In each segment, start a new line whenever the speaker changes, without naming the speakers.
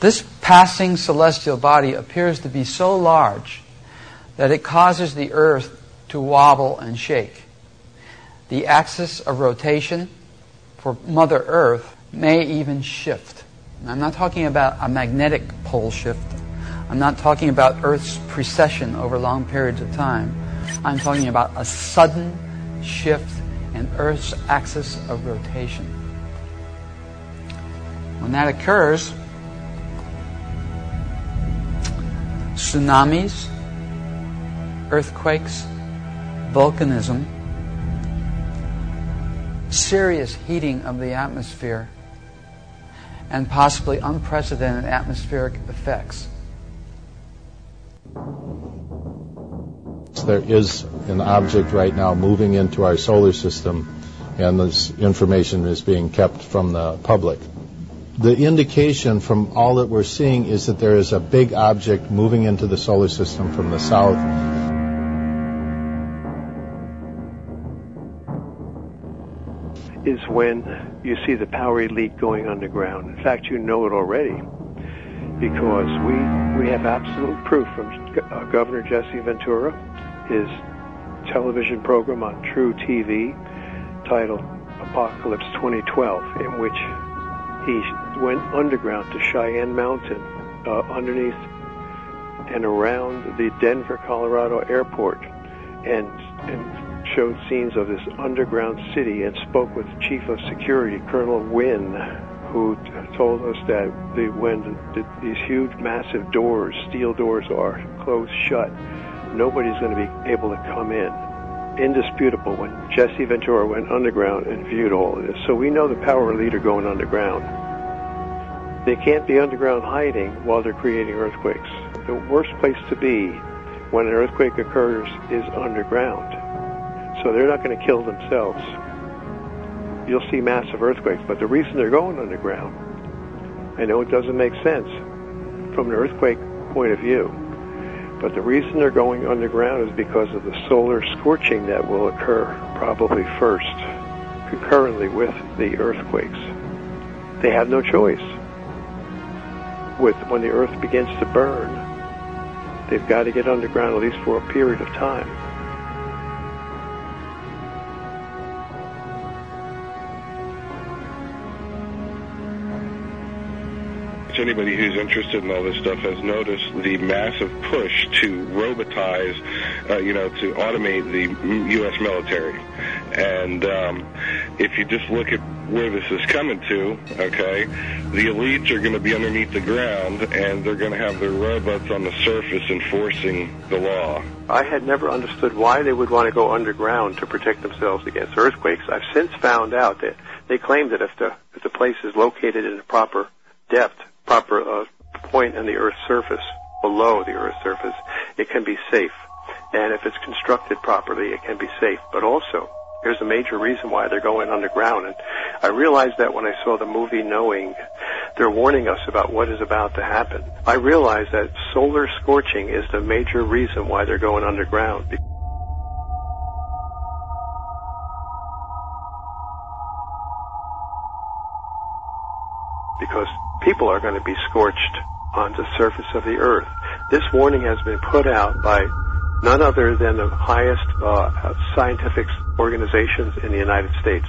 This passing celestial body appears to be so large that it causes the Earth to wobble and shake. The axis of rotation for Mother Earth may even shift. I'm not talking about a magnetic pole shift. I'm not talking about Earth's precession over long periods of time. I'm talking about a sudden shift in Earth's axis of rotation. When that occurs, tsunamis, earthquakes, volcanism, serious heating of the atmosphere, and possibly unprecedented atmospheric effects.
There is an object right now moving into our solar system, and this information is being kept from the public. The indication from all that we're seeing is that there is a big object moving into the solar system from the south.
Is when you see the power elite going underground. In fact, you know it already because we have absolute proof from Governor Jesse Ventura, his television program on True TV titled Apocalypse 2012, in which he went underground to Cheyenne Mountain, underneath and around the Denver, Colorado airport, and showed scenes of this underground city and spoke with the Chief of Security, Colonel Wynn, who told us that when these huge, massive doors, steel doors are closed shut, nobody's going to be able to come in. Indisputable when Jesse Ventura went underground and viewed all of this. So we know the power elite are going underground. They can't be underground hiding while they're creating earthquakes. The worst place to be when an earthquake occurs is underground. So they're not going to kill themselves. You'll see massive earthquakes, but the reason they're going underground, I know it doesn't make sense from an earthquake point of view, but the reason they're going underground is because of the solar scorching that will occur probably first, concurrently with the earthquakes. They have no choice. When the earth begins to burn, they've got to get underground at least for a period of time.
Anybody who's interested in all this stuff has noticed the massive push to robotize, to automate the U.S. military. And if you just look at where this is coming to, okay, the elites are going to be underneath the ground, and they're going to have their robots on the surface enforcing the law.
I had never understood why they would want to go underground to protect themselves against earthquakes. I've since found out that they claim that if the place is located in a proper depth, proper point in the Earth's surface, below the Earth's surface, it can be safe. And if it's constructed properly, it can be safe. But also, there's a major reason why they're going underground. And I realized that when I saw the movie Knowing, they're warning us about what is about to happen. I realized that solar scorching is the major reason why they're going underground. Because people are going to be scorched on the surface of the earth. This warning has been put out by none other than the highest scientific organizations in the United States.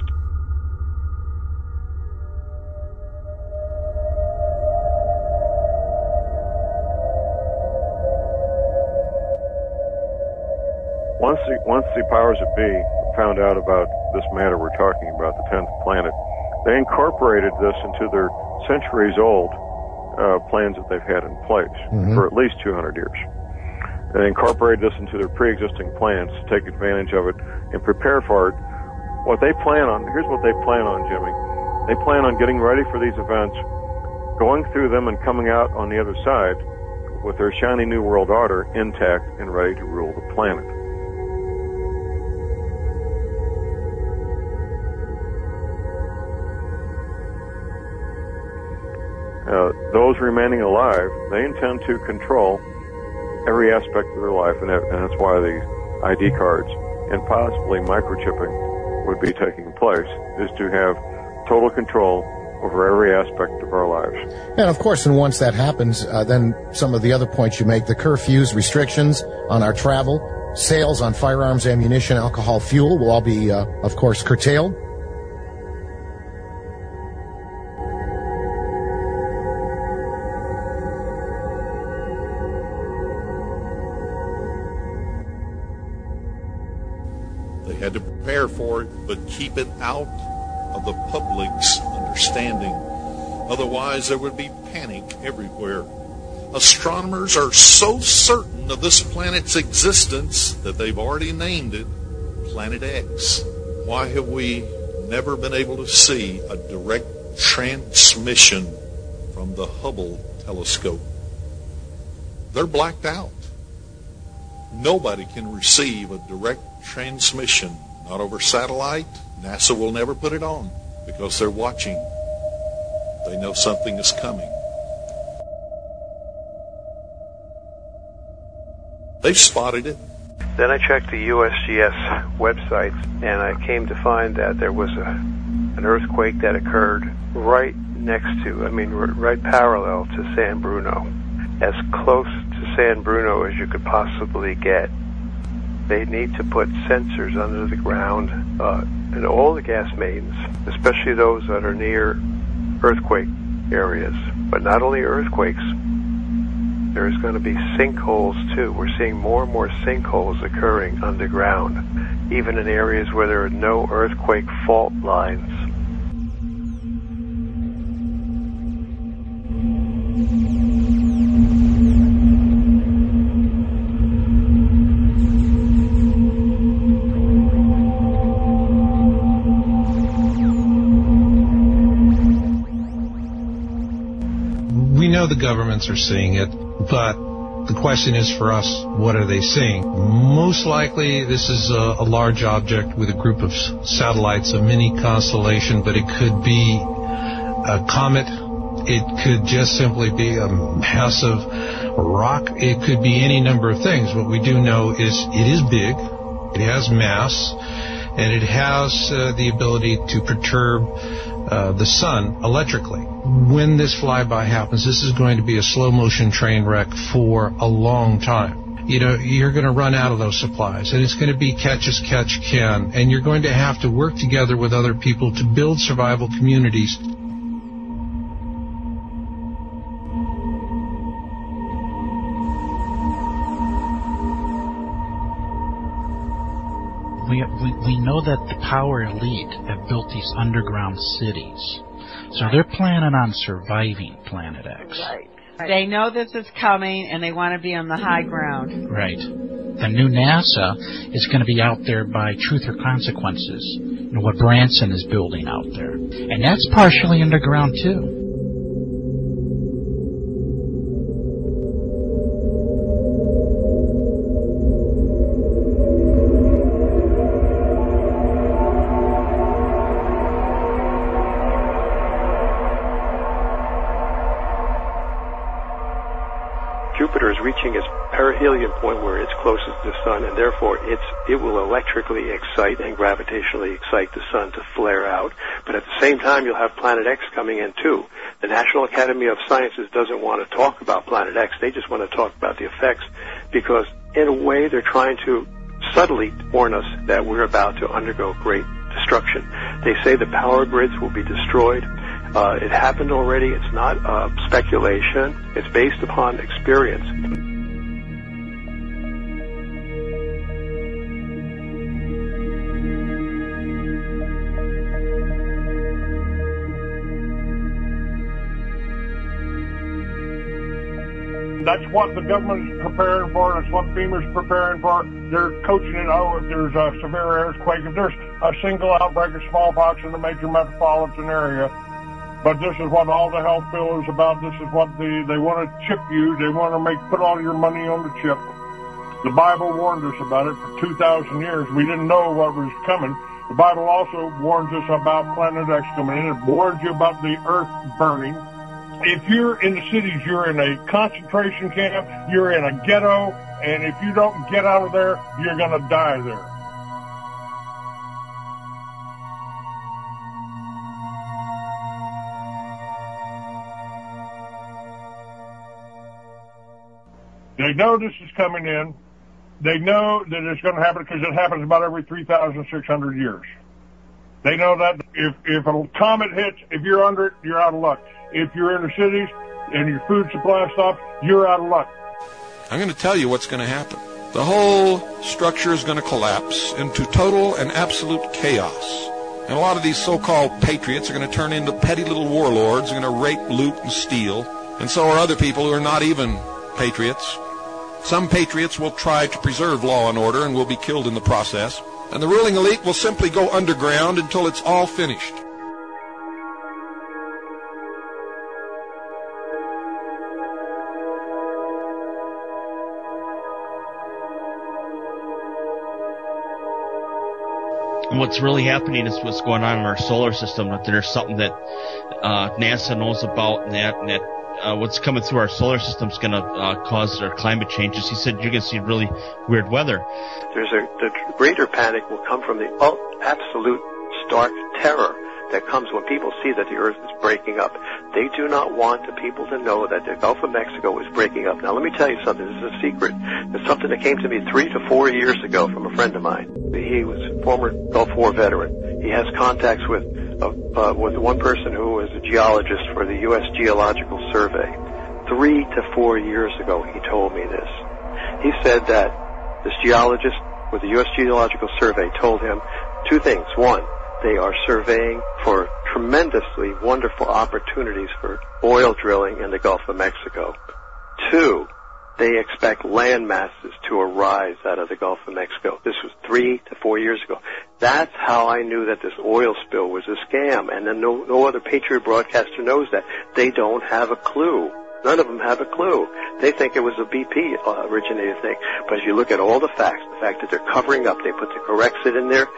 Once the powers that be found out about this matter we're talking about, the 10th planet, they incorporated this into their centuries-old plans that they've had in place for at least 200 years. They incorporated this into their pre-existing plans to take advantage of it and prepare for it. What they plan on, here's what they plan on, Jimmy. They plan on getting ready for these events, going through them and coming out on the other side with their shiny new world order intact and ready to rule the planet. Those remaining alive, they intend to control every aspect of their life, and that's why the ID cards and possibly microchipping would be taking place, is to have total control over every aspect of our lives.
And of course, and once that happens, then some of the other points you make, the curfews, restrictions on our travel, sales on firearms, ammunition, alcohol, fuel will all be, of course, curtailed.
They had to prepare for it, but keep it out of the public's understanding. Otherwise, there would be panic everywhere. Astronomers are so certain of this planet's existence that they've already named it Planet X. Why have we never been able to see a direct transmission from the Hubble telescope? They're blacked out. Nobody can receive a direct transmission, not over satellite. NASA will never put it on because they're watching. They know something is coming. They've spotted it.
Then I checked the USGS website, and I came to find that there was an earthquake that occurred right parallel to San Bruno, as close to San Bruno as you could possibly get. They need to put sensors under the ground in all the gas mains, especially those that are near earthquake areas. But not only earthquakes, there's going to be sinkholes too. We're seeing more and more sinkholes occurring underground, even in areas where there are no earthquake fault lines.
The governments are seeing it, but the question is for us, what are they seeing? Most likely this is a large object with a group of satellites, a mini constellation, but it could be a comet. It could just simply be a massive rock. It could be any number of things. What we do know is it is big, it has mass, and it has the ability to perturb the sun electrically. When this flyby happens, this is going to be a slow-motion train wreck for a long time. You know, you're going to run out of those supplies, and it's going to be catch as catch can, and you're going to have to work together with other people to build survival communities.
We know that the power elite have built these underground cities. So they're planning on surviving Planet X.
Right. They know this is coming, and they want to be on the high ground.
Right. The new NASA is going to be out there by Truth or Consequences, you know, what Branson is building out there. And that's partially underground, too.
Jupiter is reaching its perihelion point where it's closest to the sun, and therefore it will electrically excite and gravitationally excite the sun to flare out. But at the same time, you'll have Planet X coming in too. The National Academy of Sciences doesn't want to talk about Planet X. They just want to talk about the effects, because in a way they're trying to subtly warn us that we're about to undergo great destruction. They say the power grids will be destroyed. It happened already. It's not speculation. It's based upon experience.
That's what the government is preparing for. That's what FEMA's preparing for. They're coaching it. Oh, if there's a severe earthquake, if there's a single outbreak of smallpox in the major metropolitan area. But this is what all the health bill is about. This is what they want to chip you. They want to put all your money on the chip. The Bible warned us about it for 2,000 years. We didn't know what was coming. The Bible also warns us about Planet X coming in. It warns you about the earth burning. If you're in the cities, you're in a concentration camp, you're in a ghetto, and if you don't get out of there, you're going to die there. They know this is coming in. They know that it's going to happen because it happens about every 3,600 years. They know that if a comet hits, if you're under it, you're out of luck. If you're in the cities and your food supply stops, you're out of luck.
I'm going to tell you what's going to happen. The whole structure is going to collapse into total and absolute chaos. And a lot of these so-called patriots are going to turn into petty little warlords, are going to rape, loot, and steal. And so are other people who are not even patriots. Some patriots will try to preserve law and order and will be killed in the process. And the ruling elite will simply go underground until it's all finished.
And what's really happening is what's going on in our solar system. That there's something that NASA knows about, and that what's coming through our solar system is going to cause our climate changes. He said you're going to see really weird weather.
The greater panic will come from the absolute stark terror that comes when people see that the earth is breaking up. They do not want the people to know that the Gulf of Mexico is breaking up. Now, let me tell you something. This is a secret. It's something that came to me 3 to 4 years ago from a friend of mine. He was a former Gulf War veteran. He has contacts with one person who was a geologist for the U.S. Geological Survey. 3 to 4 years ago, he told me this. He said that this geologist with the U.S. Geological Survey told him two things. One, they are surveying for tremendously wonderful opportunities for oil drilling in the Gulf of Mexico. Two, they expect land masses to arise out of the Gulf of Mexico. This was 3 to 4 years ago. That's how I knew that this oil spill was a scam, and then no other Patriot broadcaster knows that. They don't have a clue. None of them have a clue. They think it was a BP originated thing. But if you look at all the facts, the fact that they're covering up, they put the Corexit in there.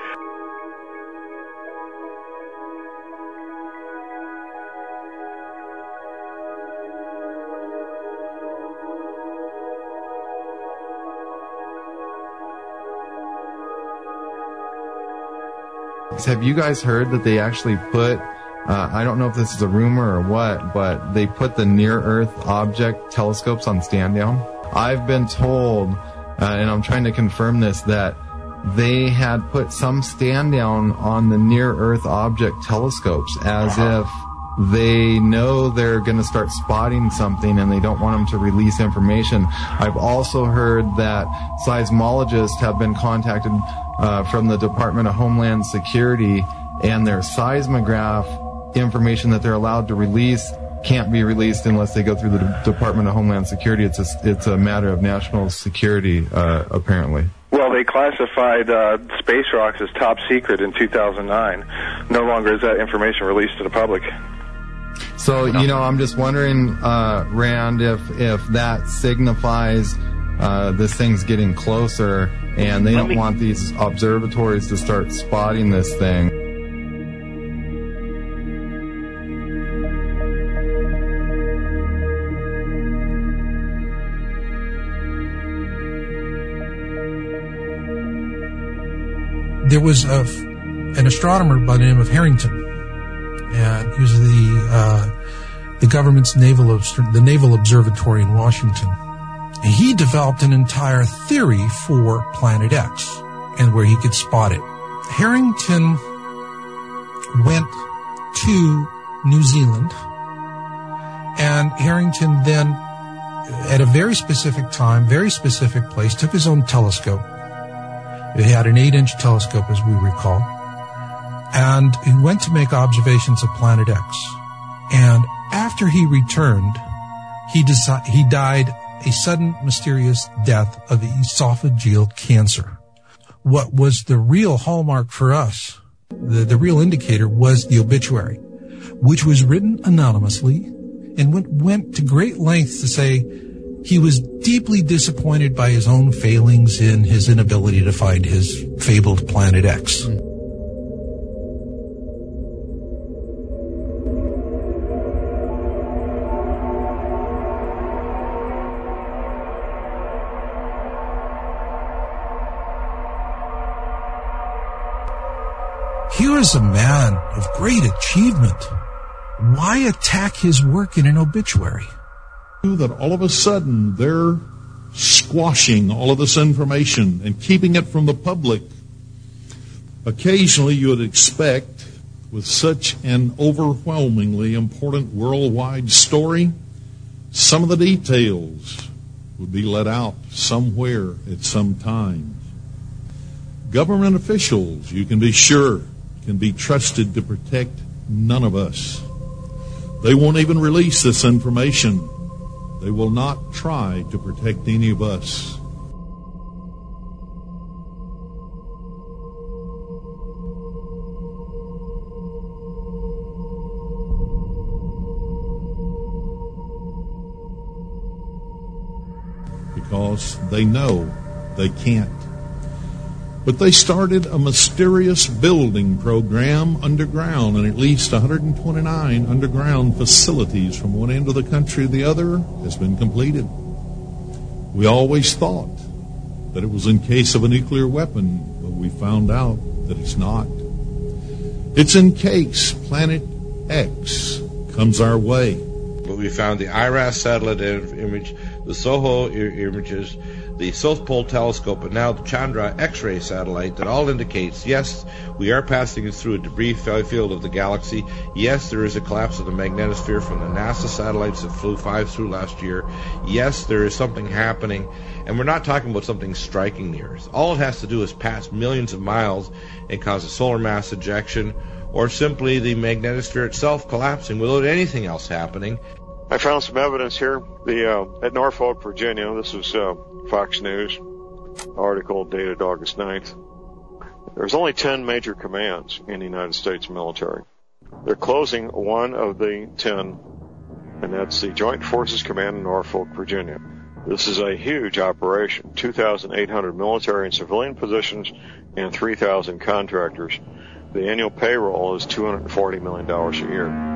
Have you guys heard that they actually put, I don't know if this is a rumor or what, but they put the near-Earth object telescopes on stand-down? I've been told, and I'm trying to confirm this, that they had put some stand-down on the near-Earth object telescopes as if they know they're going to start spotting something and they don't want them to release information. I've also heard that seismologists have been contacted from the Department of Homeland Security, and their seismograph information that they're allowed to release can't be released unless they go through the Department of Homeland Security. It's a matter of national security, apparently.
Well, they classified space rocks as top secret in 2009. No longer is that information released to the public.
So, I'm just wondering, Rand, if that signifies this thing's getting closer, and they don't want these observatories to start spotting this thing.
There was an astronomer by the name of Harrington, and he was the government's naval observatory in Washington. And he developed an entire theory for Planet X and where he could spot it. Harrington went to New Zealand, and Harrington then, at a very specific time, very specific place, took his own telescope. He had an 8-inch telescope, as we recall, and he went to make observations of Planet X. And after he returned, he died a sudden, mysterious death of esophageal cancer. What was the real hallmark for us, the real indicator, was the obituary, which was written anonymously and went to great lengths to say he was deeply disappointed by his own failings in his inability to find his fabled Planet X. Here is a man of great achievement. Why attack his work in an obituary?
That all of a sudden their squashing all of this information and keeping it from the public. Occasionally you would expect, with such an overwhelmingly important worldwide story, some of the details would be let out somewhere at some time. Government officials, you can be sure, can be trusted to protect none of us. They won't even release this information. They will not try to protect any of us. Because they know they can't. But they started a mysterious building program underground, and at least 129 underground facilities from one end of the country to the other has been completed. We always thought that it was in case of a nuclear weapon, but we found out that it's not. It's in case Planet X comes our way.
But we found the IRAS satellite image, the SOHO images, the South Pole Telescope, and now the Chandra X-ray satellite that all indicates, yes, we are passing through a debris field of the galaxy. Yes, there is a collapse of the magnetosphere from the NASA satellites that flew 5 through last year. Yes, there is something happening, and we're not talking about something striking the Earth. All it has to do is pass millions of miles and cause a solar mass ejection, or simply the magnetosphere itself collapsing without anything else happening.
I found some evidence here. At Norfolk, Virginia, this was Fox News article dated August 9th. There's only 10 major commands in the United States military. They're closing one of the 10, and that's the Joint Forces Command in Norfolk, Virginia. This is a huge operation, 2,800 military and civilian positions and 3,000 contractors. The annual payroll is $240 million a year.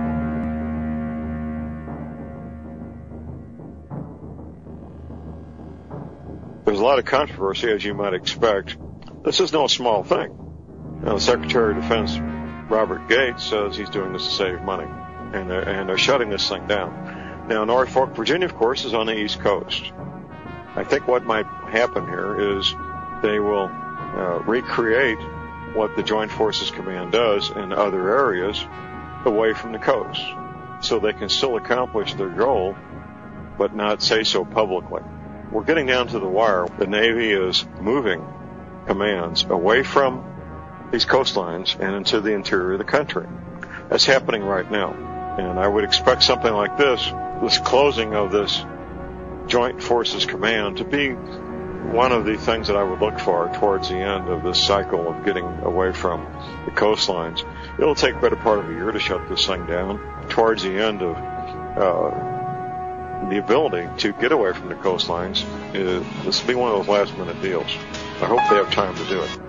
There's a lot of controversy, as you might expect. This is no small thing. Now, the Secretary of Defense, Robert Gates, says he's doing this to save money, and they're shutting this thing down. Now, Norfolk, Virginia, of course, is on the East Coast. I think what might happen here is they will recreate what the Joint Forces Command does in other areas away from the coast, so they can still accomplish their goal, but not say so publicly. We're getting down to the wire. The Navy is moving commands away from these coastlines and into the interior of the country. That's happening right now. And I would expect something like this closing of this Joint Forces Command, to be one of the things that I would look for towards the end of this cycle of getting away from the coastlines. It'll take a better part of a year to shut this thing down. Towards the end of the ability to get away from the coastlines, this will be one of those last-minute deals. I hope they have time to do it.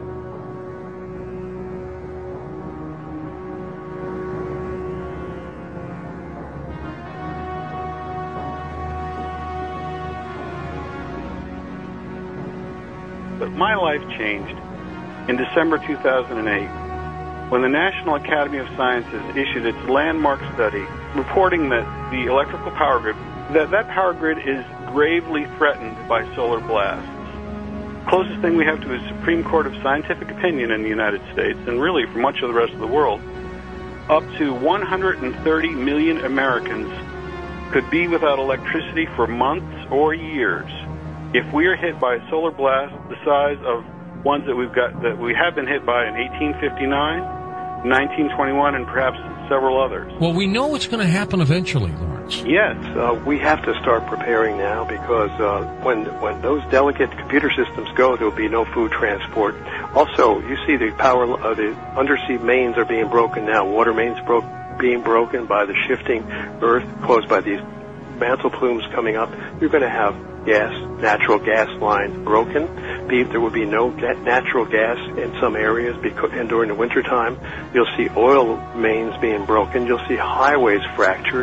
But my life changed in December 2008 when the National Academy of Sciences issued its landmark study reporting that the electrical power grid, that power grid is gravely threatened by solar blasts. Closest thing we have to a Supreme Court of scientific opinion in the United States, and really for much of the rest of the world. Up to 130 million Americans could be without electricity for months or years if we are hit by a solar blast the size of ones that we have been hit by in 1859, 1921, and perhaps several others.
Well, we know it's going to happen eventually, Lawrence.
Yes.
We have to start preparing now, because when those delicate computer systems go, there will be no food transport. Also, you see the undersea mains are being broken now. Water mains being broken by the shifting earth caused by these mantle plumes coming up. You're going to have natural gas lines broken. There will be no natural gas in some areas, and during the wintertime, you'll see oil mains being broken. You'll see highways fractured.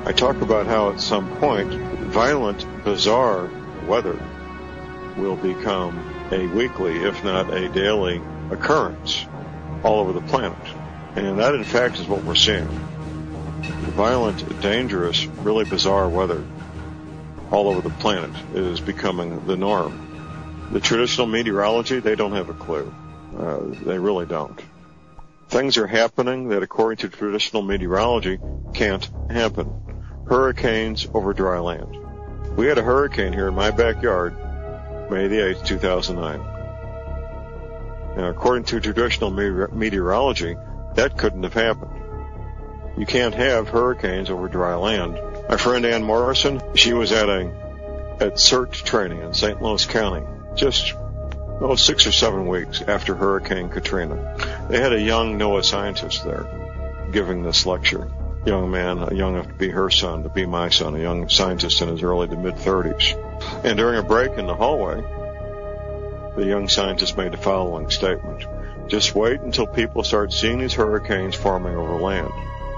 I talk about how at some point violent, bizarre weather will become a weekly, if not a daily, occurrence all over the planet. And that, in fact, is what we're seeing. Violent, dangerous, really bizarre weather all over the planet is becoming the norm. The traditional meteorology, they don't have a clue. They really don't. Things are happening that, according to traditional meteorology, can't happen. Hurricanes over dry land. We had a hurricane here in my backyard, May the 8th, 2009. Now, according to traditional meteorology, that couldn't have happened. You can't have hurricanes over dry land. My friend Ann Morrison, she was at CERT training in St. Louis County, just 6 or 7 weeks after Hurricane Katrina. They had a young NOAA scientist there giving this lecture. Young man, young enough to be her son, to be my son, a young scientist in his early to mid-30s. And during a break in the hallway, the young scientist made the following statement: just wait until people start seeing these hurricanes forming over land.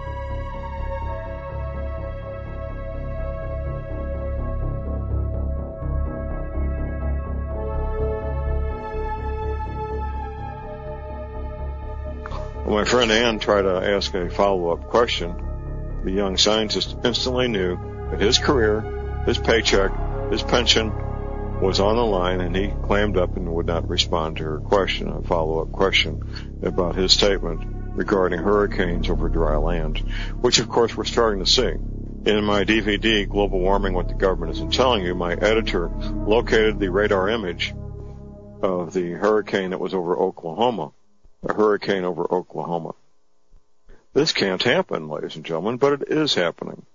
When my friend Ann tried to ask a follow-up question, the young scientist instantly knew that his career, his paycheck, his pension was on the line, and he clammed up and would not respond to her question, a follow-up question about his statement regarding hurricanes over dry land, which of course we're starting to see. In my DVD, Global Warming, What the Government Isn't Telling You, my editor located the radar image of the hurricane that was over Oklahoma, a hurricane over Oklahoma. This can't happen, ladies and gentlemen, but it is happening.